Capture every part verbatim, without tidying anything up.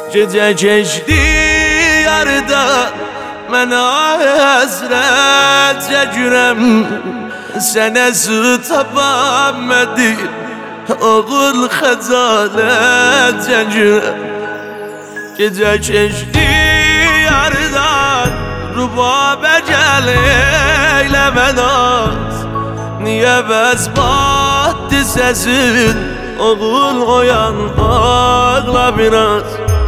Gece geçti yarıdan, mənə həsrət çəkirəm. Sənə tapam mədir, oğul xəcalət çəkirəm. Gece geçti yarıdan, rubabə gəl eyləmə naz. Niyə bəz batdı səsin, oğul oyan ağla biraz.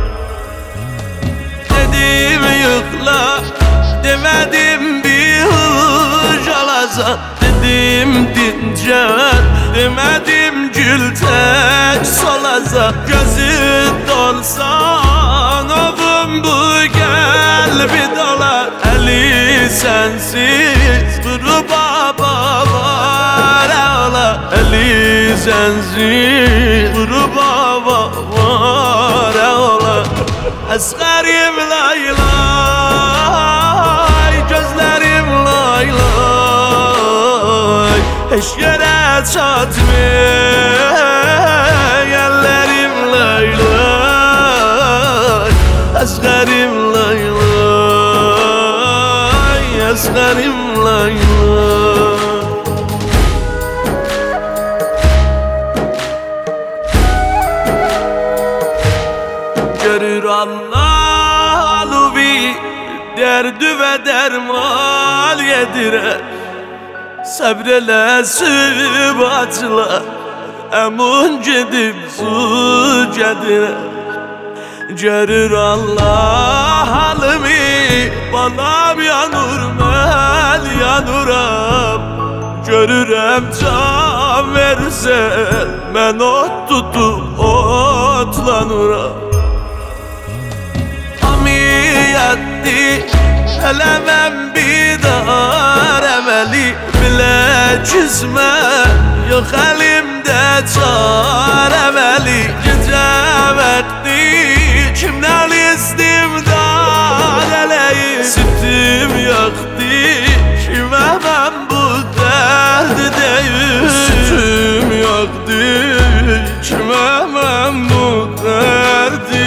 Dedim yıkla, demedim bir hıç alasan. Dedim dincel, demedim gül tek solasan. Gözün dolsan, ovum bu kalbi dolar. Eli sensiz, kuru baba var ağla. Eli sensiz, kuru baba var ağla. Əsqərim laylay, gözlərim laylay. Heç yerə çatmır, əllərim laylay. Əsqərim laylay, əsqərim laylay. Görür Allah alubi, derdi ve derman yedire. Sabrelə sübatla, emun gedib su gedirə. Görür Allah halimi, balam yanur, mən yanuram. Görürəm can versən, mən ot tutub otlanıram. Amiyatdi, eləməm bidar əməli. Bilə küsmə, yox əlimdə çar əməli. Gecə vəqti, kimdən istimdad eləyim. Sütüm yoxdi, kimə mən bu dərdi deyim. Sütüm yoxdi, kimə mən bu dərdi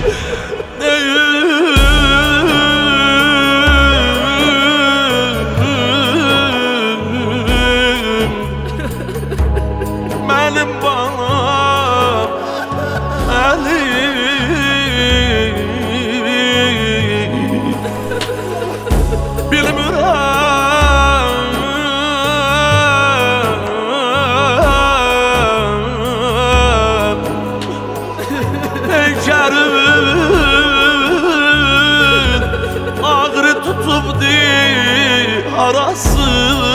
benim bana Ali. Bilmirəm Peykərimin ağrı tutubdi arası.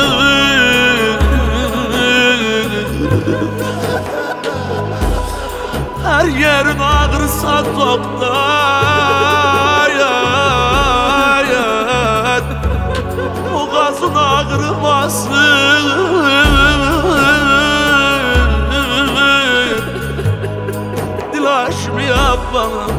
Her yerin ağrısa toktayan, o gazın ağrımasın. Dil açmıyor bana,